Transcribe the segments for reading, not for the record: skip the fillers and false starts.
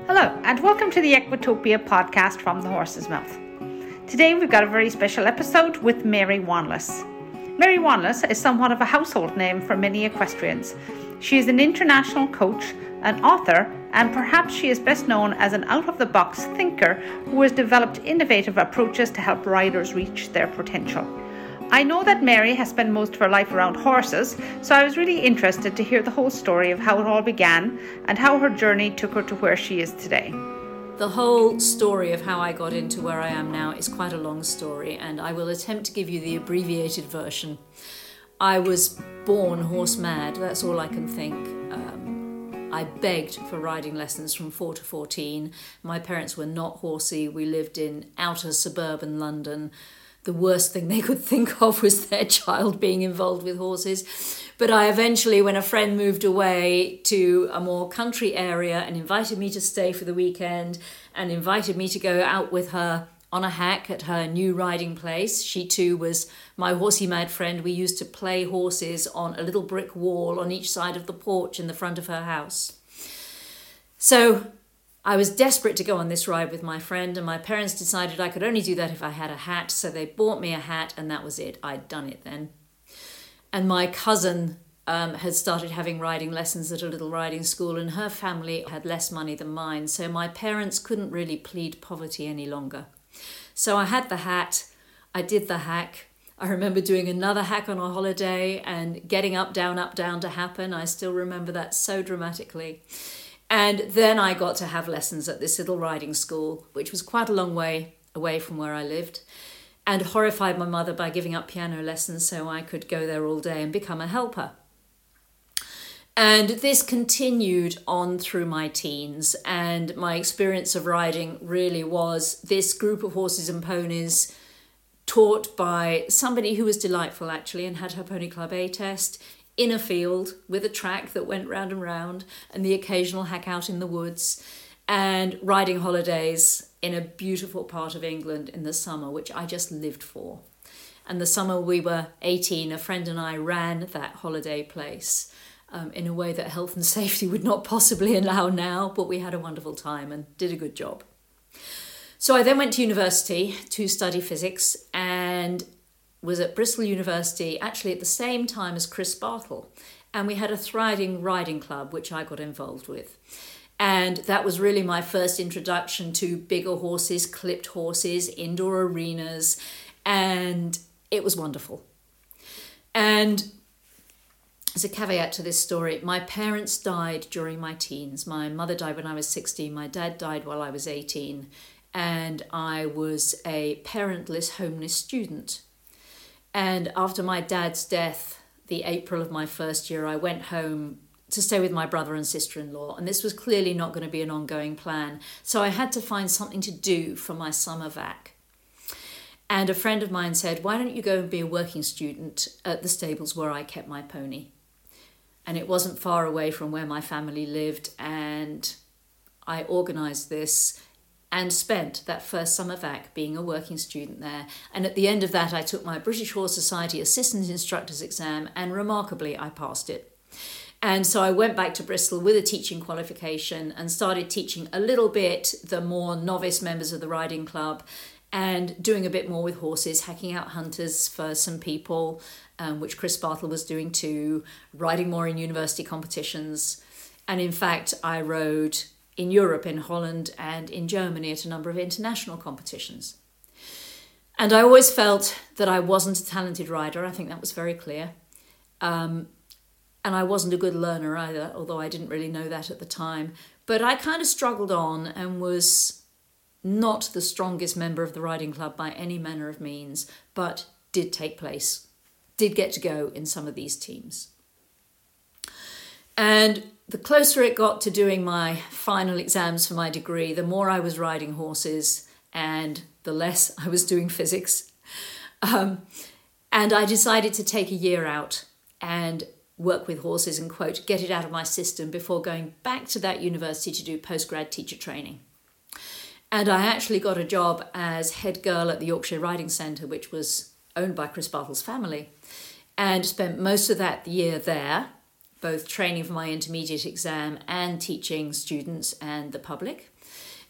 Hello, and welcome to the Equitopia podcast from the Horse's Mouth. Today we've got a very special episode with Mary Wanless. Mary Wanless is somewhat of a household name for many equestrians. She is an international coach, an author, and perhaps she is best known as an out-of-the-box thinker who has developed innovative approaches to help riders reach their potential. I know that Mary has spent most of her life around horses, so I was really interested to hear the whole story of how it all began and how her journey took her to where she is today. The whole story of how I got into where I am now is quite a long story, and I will attempt to give you the abbreviated version. I was born horse mad, that's all I can think. I begged for riding lessons from 4 to 14. My parents were not horsey. We lived in outer suburban London. The worst thing they could think of was their child being involved with horses. But I eventually, when a friend moved away to a more country area and invited me to stay for the weekend and invited me to go out with her on a hack at her new riding place. She too was my horsey mad friend. We used to play horses on a little brick wall on each side of the porch in the front of her house. So I was desperate to go on this ride with my friend, and my parents decided I could only do that if I had a hat, so they bought me a hat, and that was it. I'd done it then. And my cousin had started having riding lessons at a little riding school, and her family had less money than mine, so my parents couldn't really plead poverty any longer. So I had the hat, I did the hack. I remember doing another hack on a holiday and getting up, down to happen. I still remember that so dramatically. And then I got to have lessons at this little riding school, which was quite a long way away from where I lived, and horrified my mother by giving up piano lessons so I could go there all day and become a helper. And this continued on through my teens, and my experience of riding really was this group of horses and ponies taught by somebody who was delightful actually and had her Pony Club A test, in a field with a track that went round and round and the occasional hack out in the woods, and riding holidays in a beautiful part of England in the summer, which I just lived for. And the summer we were 18, a friend and I ran that holiday place in a way that health and safety would not possibly allow now, but we had a wonderful time and did a good job. So I then went to university to study physics and was at Bristol University actually at the same time as Chris Bartle, and we had a thriving riding club which I got involved with, and that was really my first introduction to bigger horses, clipped horses, indoor arenas, and it was wonderful. And as a caveat to this story, my parents died during my teens. My mother died when I was 16, my dad died while I was 18, and I was a parentless, homeless student. And after my dad's death, the April of my first year, I went home to stay with my brother and sister-in-law. And this was clearly not going to be an ongoing plan. So I had to find something to do for my summer vac. And a friend of mine said, why don't you go and be a working student at the stables where I kept my pony? And it wasn't far away from where my family lived. And I organised this and spent that first summer vac being a working student there. And at the end of that, I took my British Horse Society Assistant Instructor's exam, and remarkably, I passed it. And so I went back to Bristol with a teaching qualification and started teaching a little bit the more novice members of the riding club and doing a bit more with horses, hacking out hunters for some people, which Chris Bartle was doing too, riding more in university competitions. And in fact, I rode in Europe, in Holland and in Germany at a number of international competitions. And I always felt that I wasn't a talented rider. I think that was very clear. And I wasn't a good learner either, although I didn't really know that at the time. But I kind of struggled on and was not the strongest member of the riding club by any manner of means, but did take place, did get to go in some of these teams. And the closer it got to doing my final exams for my degree, the more I was riding horses and the less I was doing physics. And I decided to take a year out and work with horses and, quote, get it out of my system before going back to that university to do postgrad teacher training. And I actually got a job as head girl at the Yorkshire Riding Centre, which was owned by Chris Bartle's family, and spent most of that year there, both training for my intermediate exam and teaching students and the public.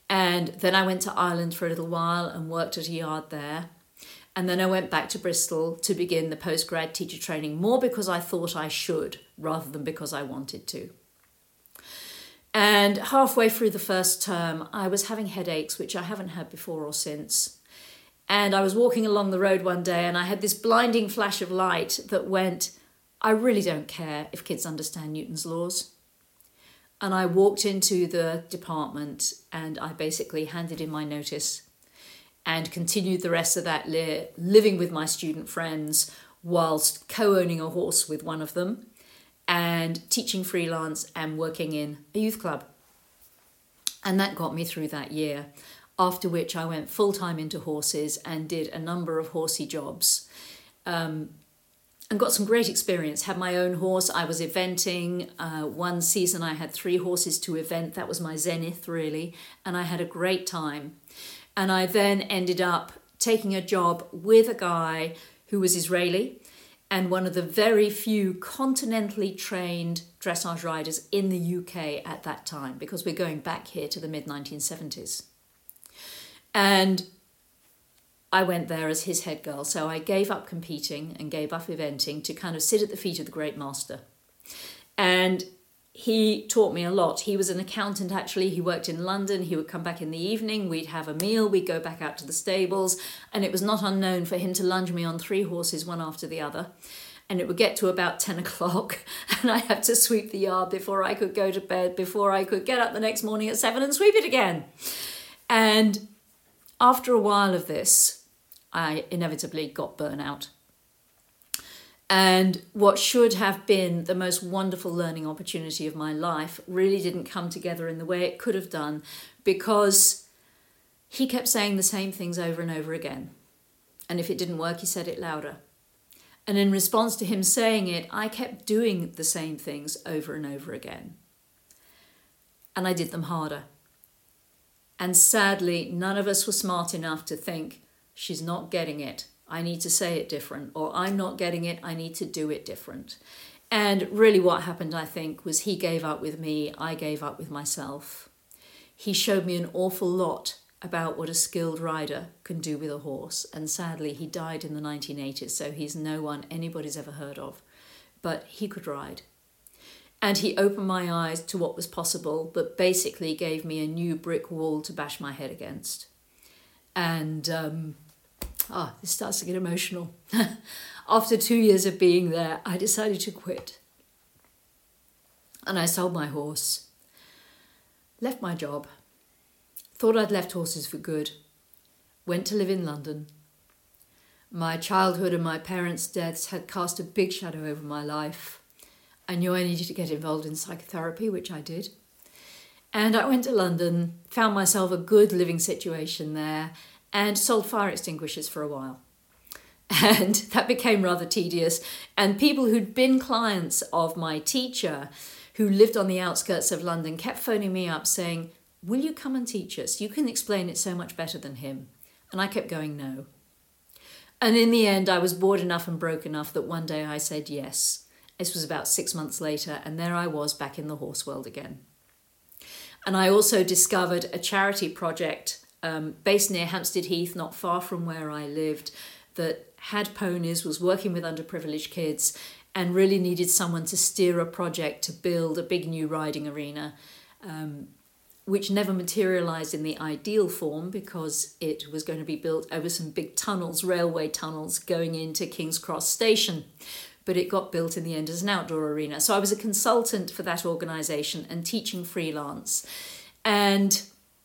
And then I went to Ireland for a little while and worked at a yard there. And then I went back to Bristol to begin the postgrad teacher training, more because I thought I should rather than because I wanted to. And halfway through the first term, I was having headaches, which I haven't had before or since. And I was walking along the road one day and I had this blinding flash of light that went, I really don't care if kids understand Newton's laws. And I walked into the department and I basically handed in my notice and continued the rest of that living with my student friends whilst co-owning a horse with one of them and teaching freelance and working in a youth club. And that got me through that year, after which I went full-time into horses and did a number of horsey jobs and got some great experience. Had my own horse. I was eventing. One season I had 3 horses to event. That was my zenith, really. And I had a great time. And I then ended up taking a job with a guy who was Israeli and one of the very few continentally trained dressage riders in the UK at that time, because we're going back here to the mid-1970s. And I went there as his head girl. So I gave up competing and gave up eventing to kind of sit at the feet of the great master. And he taught me a lot. He was an accountant, actually. He worked in London. He would come back in the evening. We'd have a meal. We'd go back out to the stables. And it was not unknown for him to lunge me on 3 horses, one after the other. And it would get to about 10 o'clock. And I had to sweep the yard before I could go to bed, before I could get up the next morning at 7 and sweep it again. And after a while of this, I inevitably got burnout. And what should have been the most wonderful learning opportunity of my life really didn't come together in the way it could have done, because he kept saying the same things over and over again. And if it didn't work, he said it louder. And in response to him saying it, I kept doing the same things over and over again. And I did them harder. And sadly, none of us were smart enough to think, she's not getting it, I need to say it different, or I'm not getting it, I need to do it different. And really what happened, I think, was he gave up with me, I gave up with myself. He showed me an awful lot about what a skilled rider can do with a horse. And sadly, he died in the 1980s, so he's no one anybody's ever heard of. But he could ride. And he opened my eyes to what was possible, but basically gave me a new brick wall to bash my head against. And this starts to get emotional. After 2 years of being there, I decided to quit. And I sold my horse, left my job, thought I'd left horses for good, went to live in London. My childhood and my parents' deaths had cast a big shadow over my life. I knew I needed to get involved in psychotherapy, which I did. And I went to London, found myself a good living situation there, and sold fire extinguishers for a while. And that became rather tedious. And people who'd been clients of my teacher, who lived on the outskirts of London, kept phoning me up saying, will you come and teach us? You can explain it so much better than him. And I kept going, no. And in the end, I was bored enough and broke enough that one day I said yes. This was about 6 months later, and there I was back in the horse world again. And I also discovered a charity project based near Hampstead Heath, not far from where I lived, that had ponies, was working with underprivileged kids, and really needed someone to steer a project to build a big new riding arena, which never materialised in the ideal form because it was going to be built over some big tunnels, railway tunnels, going into King's Cross Station. But it got built in the end as an outdoor arena. So I was a consultant for that organisation and teaching freelance. And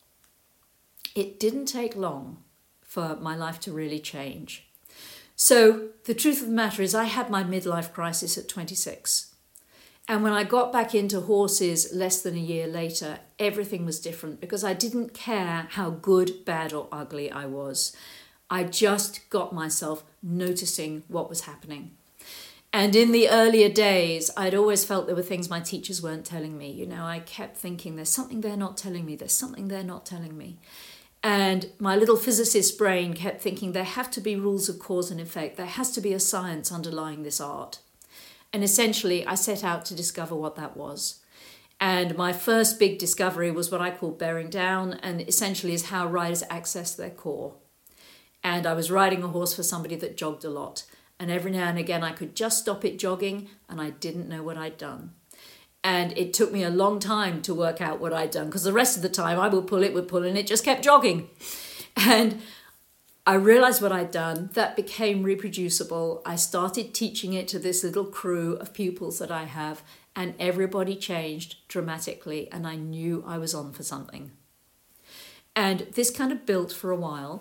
it didn't take long for my life to really change. So the truth of the matter is I had my midlife crisis at 26. And when I got back into horses less than a year later, everything was different because I didn't care how good, bad or ugly I was. I just got myself noticing what was happening. And in the earlier days, I'd always felt there were things my teachers weren't telling me. You know, I kept thinking, there's something they're not telling me. There's something they're not telling me. And my little physicist brain kept thinking there have to be rules of cause and effect. There has to be a science underlying this art. And essentially, I set out to discover what that was. And my first big discovery was what I call bearing down, and essentially is how riders access their core. And I was riding a horse for somebody that jogged a lot. And every now and again I could just stop it jogging and I didn't know what I'd done. And it took me a long time to work out what I'd done, because the rest of the time I would pull, and it just kept jogging. And I realized what I'd done. That became reproducible. I started teaching it to this little crew of pupils that I have, and everybody changed dramatically, and I knew I was on for something. And this kind of built for a while.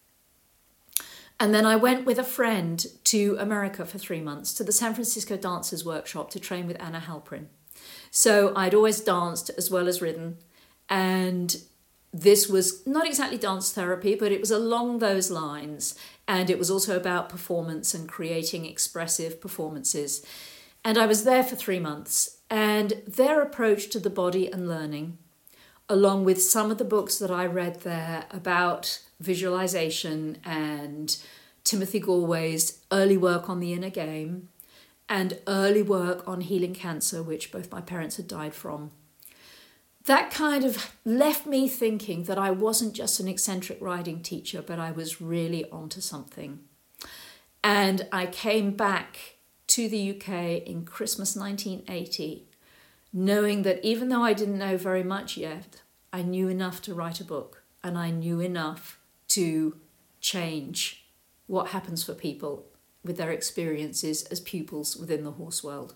And then I went with a friend to America for 3 months, to the San Francisco Dancers Workshop, to train with Anna Halprin. So I'd always danced as well as ridden, and this was not exactly dance therapy, but it was along those lines. And it was also about performance and creating expressive performances. And I was there for 3 months, and their approach to the body and learning, along with some of the books that I read there about visualization and Timothy Galway's early work on the inner game and early work on healing cancer, which both my parents had died from, that kind of left me thinking that I wasn't just an eccentric riding teacher, but I was really onto something. And I came back to the UK in Christmas 1980, knowing that even though I didn't know very much yet, I knew enough to write a book, and I knew enough to change what happens for people with their experiences as pupils within the horse world.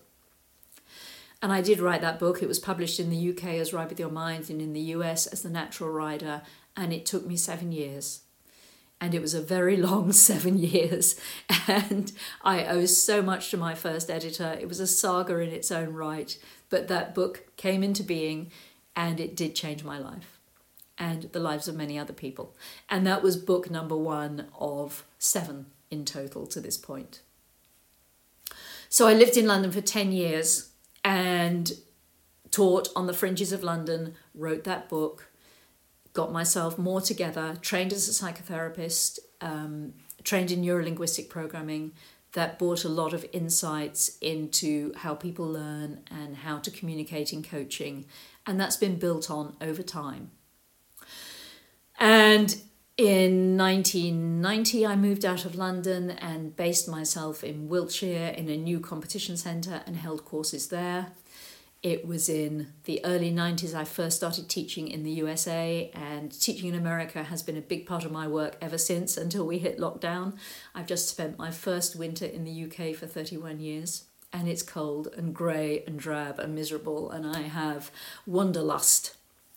And I did write that book. It was published in the UK as Ride With Your Mind and in the US as The Natural Rider, and it took me 7 years. And it was a very long 7 years, and I owe so much to my first editor. It was a saga in its own right, but that book came into being, and it did change my life and the lives of many other people. And that was book number 1 of 7 in total to this point. So I lived in London for 10 years and taught on the fringes of London, wrote that book, got myself more together, trained as a psychotherapist, trained in neurolinguistic programming. That brought a lot of insights into how people learn and how to communicate in coaching. And that's been built on over time. And in 1990, I moved out of London and based myself in Wiltshire in a new competition centre and held courses there. It was in the early 90s I first started teaching in the USA, and teaching in America has been a big part of my work ever since, until we hit lockdown. I've just spent my first winter in the UK for 31 years, and it's cold and grey and drab and miserable, and I have wanderlust.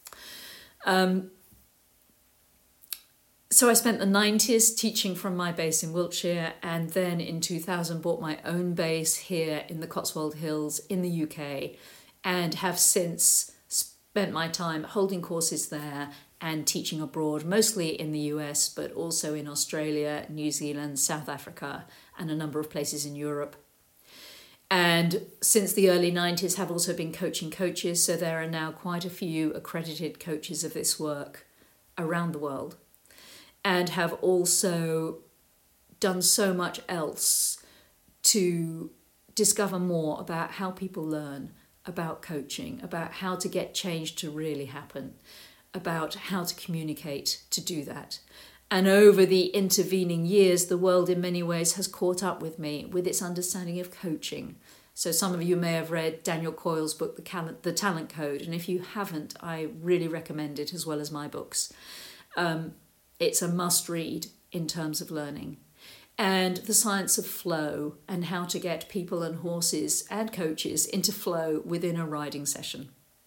So I spent the 90s teaching from my base in Wiltshire, and then in 2000 bought my own base here in the Cotswold Hills in the UK, and have since spent my time holding courses there and teaching abroad, mostly in the US, but also in Australia, New Zealand, South Africa, and a number of places in Europe. And since the early 90s have also been coaching coaches, so there are now quite a few accredited coaches of this work around the world, and have also done so much else to discover more about how people learn, about coaching, about how to get change to really happen, about how to communicate to do that. And over the intervening years, the world in many ways has caught up with me with its understanding of coaching. So some of you may have read Daniel Coyle's book, The Talent Code, and if you haven't, I really recommend it, as well as my books. It's a must-read in terms of learning. And the science of flow, and how to get people and horses and coaches into flow within a riding session.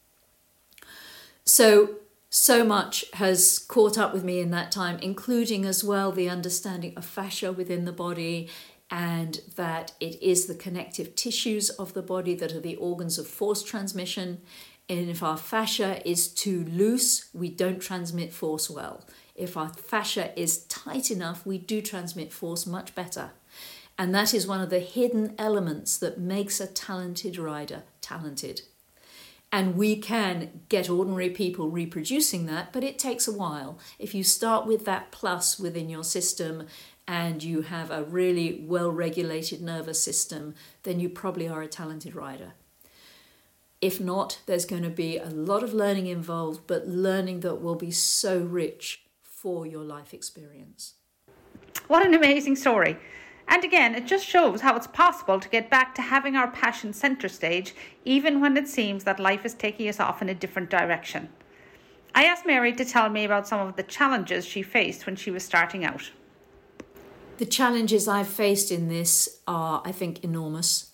So much has caught up with me in that time, including as well the understanding of fascia within the body, and that it is the connective tissues of the body that are the organs of force transmission. And if our fascia is too loose, we don't transmit force well. If our fascia is tight enough, we do transmit force much better. And that is one of the hidden elements that makes a talented rider talented. And we can get ordinary people reproducing that, but it takes a while. If you start with that plus within your system and you have a really well-regulated nervous system, then you probably are a talented rider. If not, there's going to be a lot of learning involved, but learning that will be so rich for your life experience. What an amazing story. And again, it just shows how it's possible to get back to having our passion centre stage, even when it seems that life is taking us off in a different direction. I asked Mary to tell me about some of the challenges she faced when she was starting out. The challenges I've faced in this are, I think, enormous.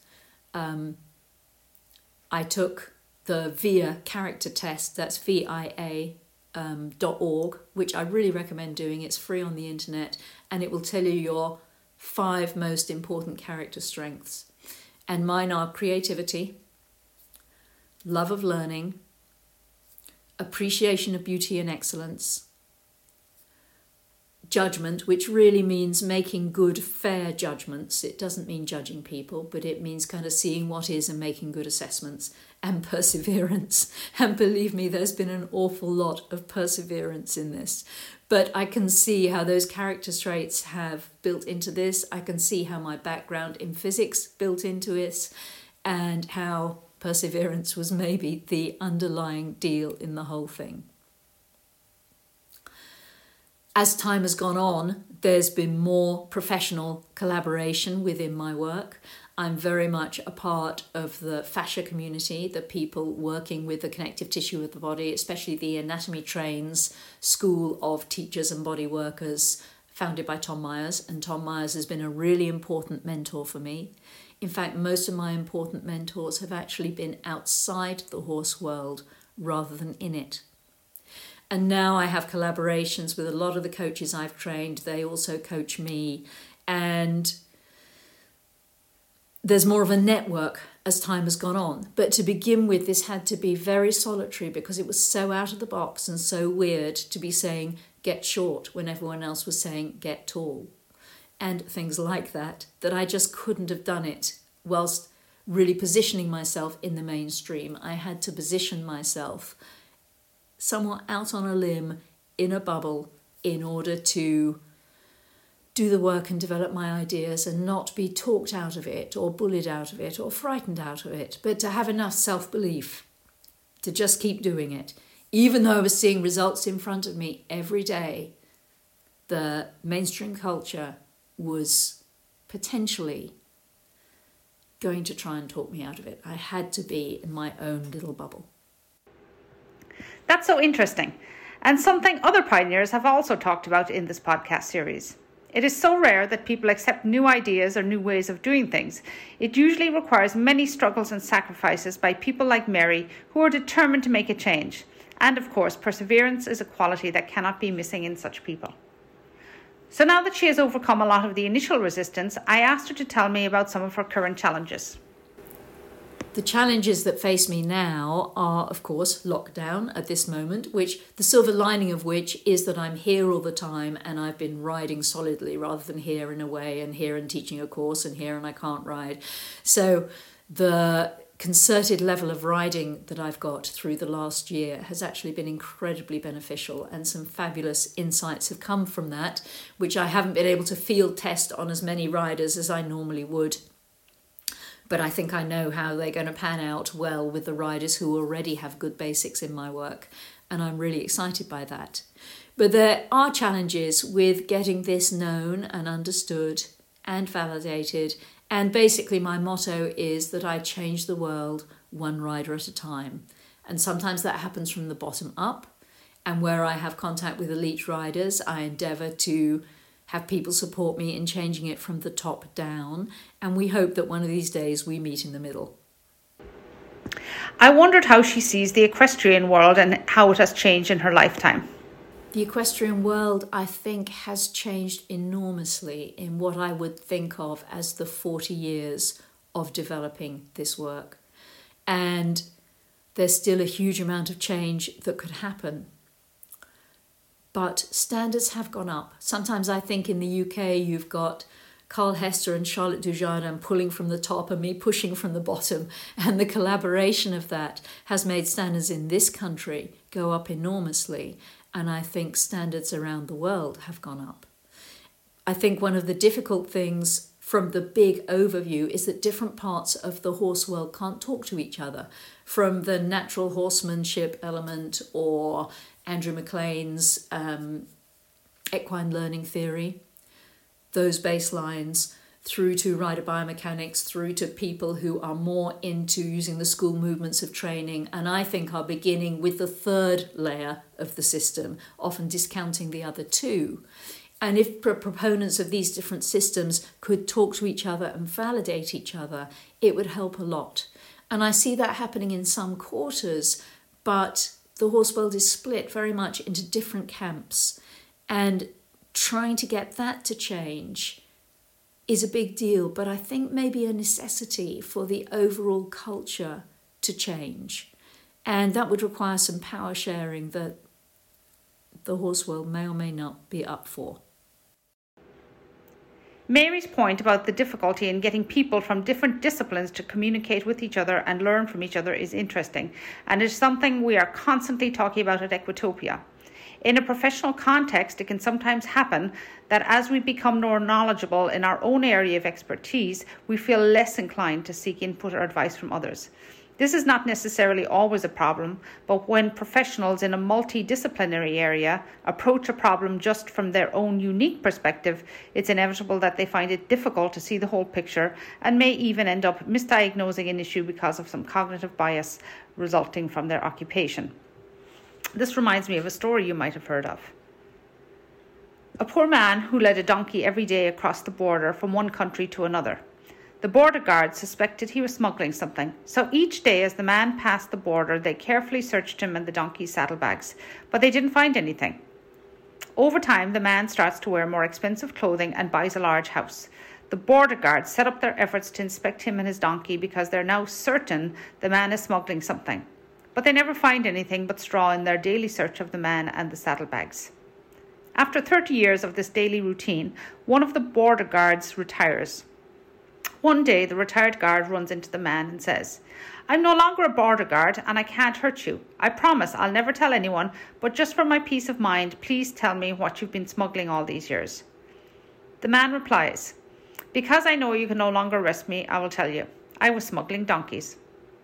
I took the VIA character test, that's VIA.org, which I really recommend doing. It's free on the internet, and it will tell you your 5 most important character strengths. And mine are creativity, love of learning, appreciation of beauty and excellence, judgment, which really means making good, fair judgments. It doesn't mean judging people, but it means kind of seeing what is and making good assessments, and perseverance. And believe me, there's been an awful lot of perseverance in this. But I can see how those character traits have built into this. I can see how my background in physics built into it, and how perseverance was maybe the underlying deal in the whole thing. As time has gone on, there's been more professional collaboration within my work. I'm very much a part of the fascia community, the people working with the connective tissue of the body, especially the Anatomy Trains School of Teachers and Body Workers, founded by Tom Myers. And Tom Myers has been a really important mentor for me. In fact, most of my important mentors have actually been outside the horse world rather than in it. And now I have collaborations with a lot of the coaches I've trained. They also coach me. And there's more of a network as time has gone on. But to begin with, this had to be very solitary because it was so out of the box and so weird to be saying get short when everyone else was saying get tall. And things like that I just couldn't have done it whilst really positioning myself in the mainstream. I had to position myself somewhat out on a limb, in a bubble, in order to do the work and develop my ideas and not be talked out of it or bullied out of it or frightened out of it, but to have enough self-belief to just keep doing it. Even though I was seeing results in front of me every day, the mainstream culture was potentially going to try and talk me out of it. I had to be in my own little bubble. That's so interesting, and something other pioneers have also talked about in this podcast series. It is so rare that people accept new ideas or new ways of doing things. It usually requires many struggles and sacrifices by people like Mary, who are determined to make a change. And of course, perseverance is a quality that cannot be missing in such people. So now that she has overcome a lot of the initial resistance, I asked her to tell me about some of her current challenges. The challenges that face me now are, of course, lockdown at this moment, which the silver lining of which is that I'm here all the time and I've been riding solidly rather than here and away and here and teaching a course and here and I can't ride. So the concerted level of riding that I've got through the last year has actually been incredibly beneficial, and some fabulous insights have come from that, which I haven't been able to field test on as many riders as I normally would. But I think I know how they're going to pan out well with the riders who already have good basics in my work. And I'm really excited by that. But there are challenges with getting this known and understood and validated. And basically my motto is that I change the world one rider at a time. And sometimes that happens from the bottom up. And where I have contact with elite riders, I endeavour to have people support me in changing it from the top down, and we hope that one of these days we meet in the middle. I wondered how she sees the equestrian world and how it has changed in her lifetime. The equestrian world, I think, has changed enormously in what I would think of as the 40 years of developing this work. And there's still a huge amount of change that could happen. But standards have gone up. Sometimes I think in the UK you've got Carl Hester and Charlotte Dujardin pulling from the top and me pushing from the bottom. And the collaboration of that has made standards in this country go up enormously. And I think standards around the world have gone up. I think one of the difficult things from the big overview is that different parts of the horse world can't talk to each other. from the natural horsemanship element or Andrew McLean's equine learning theory, those baselines, through to rider biomechanics, through to people who are more into using the school movements of training, and I think are beginning with the third layer of the system, often discounting the other two. And if proponents of these different systems could talk to each other and validate each other, it would help a lot. And I see that happening in some quarters, but the horse world is split very much into different camps. And trying to get that to change is a big deal, but I think maybe a necessity for the overall culture to change. And that would require some power sharing that the horse world may or may not be up for. Mary's point about the difficulty in getting people from different disciplines to communicate with each other and learn from each other is interesting, and is something we are constantly talking about at Equitopia. In a professional context, it can sometimes happen that as we become more knowledgeable in our own area of expertise, we feel less inclined to seek input or advice from others. This is not necessarily always a problem, but when professionals in a multidisciplinary area approach a problem just from their own unique perspective, it's inevitable that they find it difficult to see the whole picture and may even end up misdiagnosing an issue because of some cognitive bias resulting from their occupation. This reminds me of a story you might have heard of. A poor man who led a donkey every day across the border from one country to another. The border guards suspected he was smuggling something, so each day as the man passed the border, they carefully searched him and the donkey's saddlebags, but they didn't find anything. Over time, the man starts to wear more expensive clothing and buys a large house. The border guards set up their efforts to inspect him and his donkey because they're now certain the man is smuggling something. But they never find anything but straw in their daily search of the man and the saddlebags. After 30 years of this daily routine, one of the border guards retires. One day, the retired guard runs into the man and says, "I'm no longer a border guard and I can't hurt you. I promise I'll never tell anyone, but just for my peace of mind, please tell me what you've been smuggling all these years." The man replies, "Because I know you can no longer arrest me, I will tell you. I was smuggling donkeys."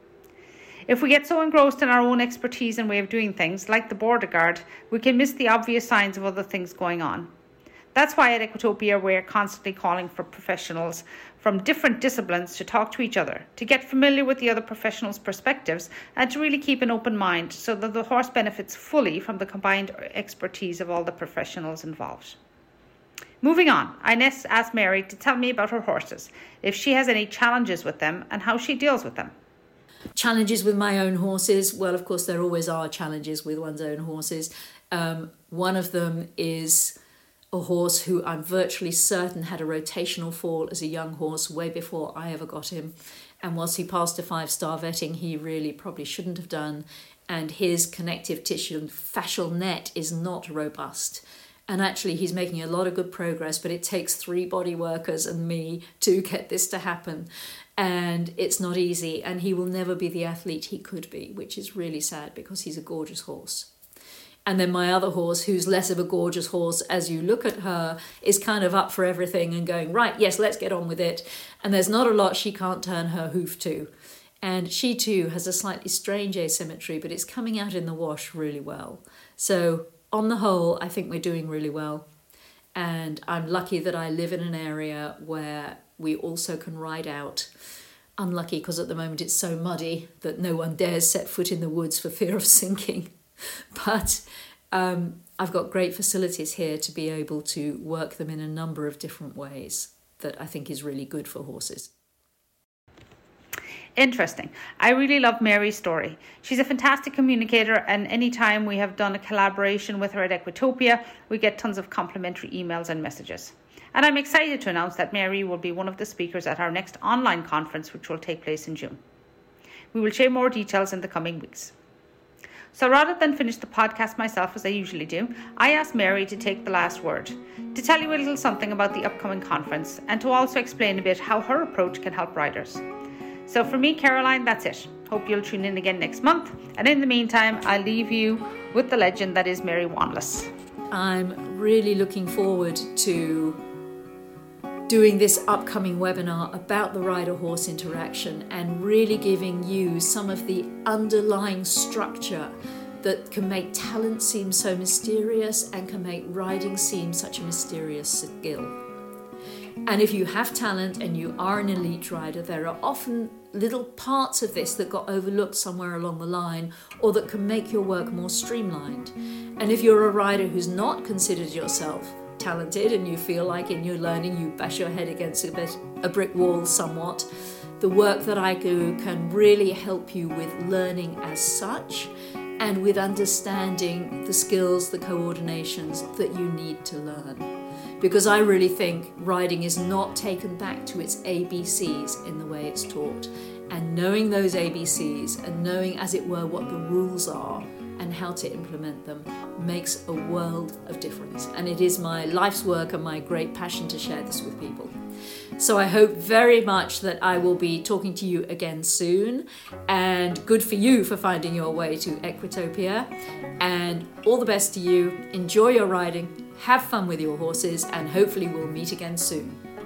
If we get so engrossed in our own expertise and way of doing things, like the border guard, we can miss the obvious signs of other things going on. That's why at Equitopia we're constantly calling for professionals from different disciplines to talk to each other, to get familiar with the other professionals' perspectives, and to really keep an open mind so that the horse benefits fully from the combined expertise of all the professionals involved. Moving on, I next asked Mary to tell me about her horses, if she has any challenges with them and how she deals with them. Challenges with my own horses? Well, of course, there always are challenges with one's own horses. One of them is a horse who I'm virtually certain had a rotational fall as a young horse way before I ever got him. And whilst he passed a 5-star vetting, he really probably shouldn't have done. And his connective tissue and fascial net is not robust. And actually, he's making a lot of good progress, but it takes 3 body workers and me to get this to happen. And it's not easy, and he will never be the athlete he could be, which is really sad because he's a gorgeous horse. And then my other horse, who's less of a gorgeous horse, as you look at her, is kind of up for everything and going, right, yes, let's get on with it. And there's not a lot she can't turn her hoof to. And she too has a slightly strange asymmetry, but it's coming out in the wash really well. So on the whole, I think we're doing really well. And I'm lucky that I live in an area where we also can ride out. Unlucky because at the moment it's so muddy that no one dares set foot in the woods for fear of sinking. But I've got great facilities here to be able to work them in a number of different ways that I think is really good for horses. Interesting. I really love Mary's story. She's a fantastic communicator, and anytime we have done a collaboration with her at Equitopia, we get tons of complimentary emails and messages. And I'm excited to announce that Mary will be one of the speakers at our next online conference, which will take place in June. We will share more details in the coming weeks. So rather than finish the podcast myself as I usually do, I asked Mary to take the last word, to tell you a little something about the upcoming conference, and to also explain a bit how her approach can help riders. So for me, Caroline, that's it. Hope you'll tune in again next month. And in the meantime, I'll leave you with the legend that is Mary Wanless. I'm really looking forward to doing this upcoming webinar about the rider-horse interaction and really giving you some of the underlying structure that can make talent seem so mysterious and can make riding seem such a mysterious skill. And if you have talent and you are an elite rider, there are often little parts of this that got overlooked somewhere along the line, or that can make your work more streamlined. And if you're a rider who's not considered yourself talented and you feel like in your learning you bash your head against a brick wall somewhat, the work that I do can really help you with learning as such and with understanding the skills, the coordinations that you need to learn. Because I really think riding is not taken back to its ABCs in the way it's taught. And knowing those ABCs and knowing, as it were, what the rules are and how to implement them makes a world of difference. And it is my life's work and my great passion to share this with people. So I hope very much that I will be talking to you again soon, and good for you for finding your way to Equitopia, and all the best to you. Enjoy your riding, have fun with your horses, and hopefully we'll meet again soon.